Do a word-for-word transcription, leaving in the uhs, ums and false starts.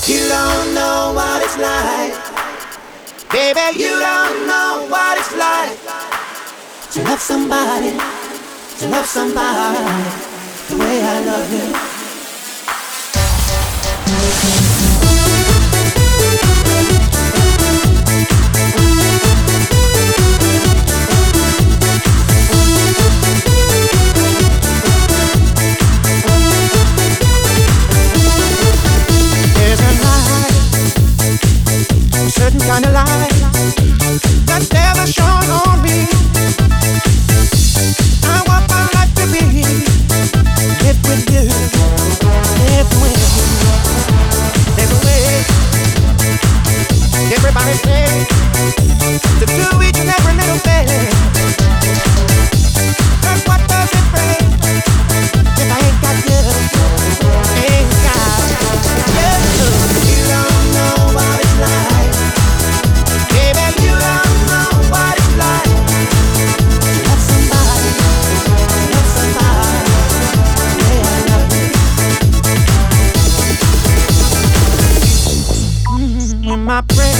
You don't know what it's like. Baby, you don't know what it's like to love somebody, to love somebody the way I love you. Certain kind of light that's never shone on me. I want my life to be lived with you, lived with you. There's a way everybody says to do each and every little thing. But what does it bring if I ain't got you? Ain't got you. You don't know what it's like. My brain